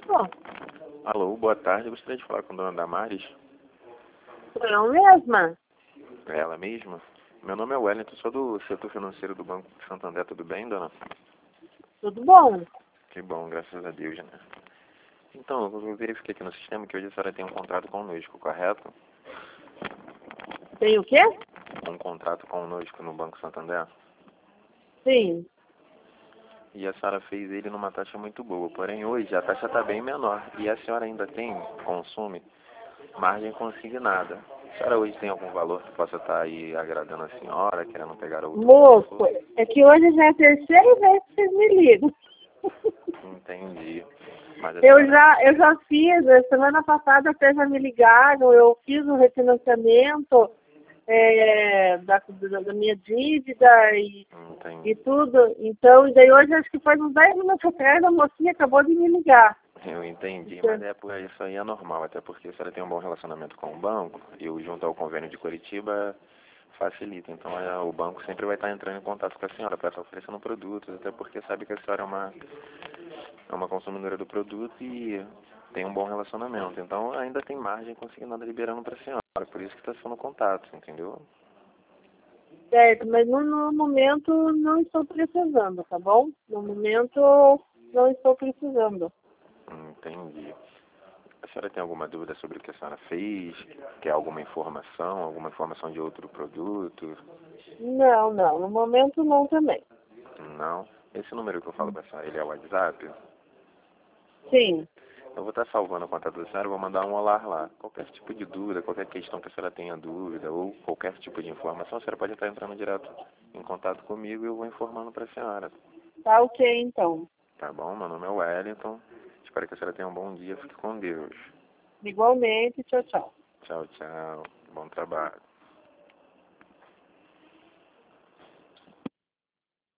Bom, Alô, boa tarde. Eu gostaria de falar com a dona Damares. sou eu mesma. É ela mesma? Meu nome é Wellington, sou do setor financeiro do Banco Santander. Tudo bem, dona? Tudo bom? Que bom, graças a Deus, né? Então, eu verifiquei aqui no sistema que hoje a senhora tem um contrato conosco, correto? Tem o quê? Um contrato conosco no Banco Santander. Sim. E a senhora fez ele numa taxa muito boa. Porém, hoje a taxa está bem menor. E a senhora ainda consome margem consignada. A senhora hoje tem algum valor que possa estar aí agradando a senhora, querendo pegar outro Moço, valor? é que hoje já é a terceira vez que vocês me ligam. Entendi. Mas a Eu senhora... já fiz, a semana passada até já me ligaram, eu fiz um refinanciamento da minha dívida Entendi. e tudo. Então, e daí hoje, acho que faz uns 10 minutos atrás, a mocinha acabou de me ligar. Eu entendi, Então, mas isso aí é normal, até porque a senhora tem um bom relacionamento com o banco e o junto ao convênio de Curitiba facilita. Então o banco sempre vai estar entrando em contato com a senhora para estar oferecendo produtos, até porque sabe que a senhora é uma consumidora do produto e tem um bom relacionamento. Então ainda tem margem consignada liberando para a senhora, por isso que está sendo contato, entendeu? certo, mas no momento não estou precisando, tá bom? No momento não estou precisando. Entendi. A senhora tem alguma dúvida sobre o que a senhora fez? Quer alguma informação de outro produto? Não, no momento não também. Não. Esse número que eu falo pra senhora, ele é o WhatsApp? Sim, Eu vou estar salvando o contato da senhora e vou mandar um olá lá. Qualquer tipo de dúvida, qualquer questão que a senhora tenha dúvida ou qualquer tipo de informação, a senhora pode estar entrando direto em contato comigo e eu vou informando para a senhora. tá ok então. Tá bom? Meu nome é Wellington. Espero que a senhora tenha um bom dia. Fique com Deus. Igualmente, tchau, tchau. Tchau, tchau. Bom trabalho.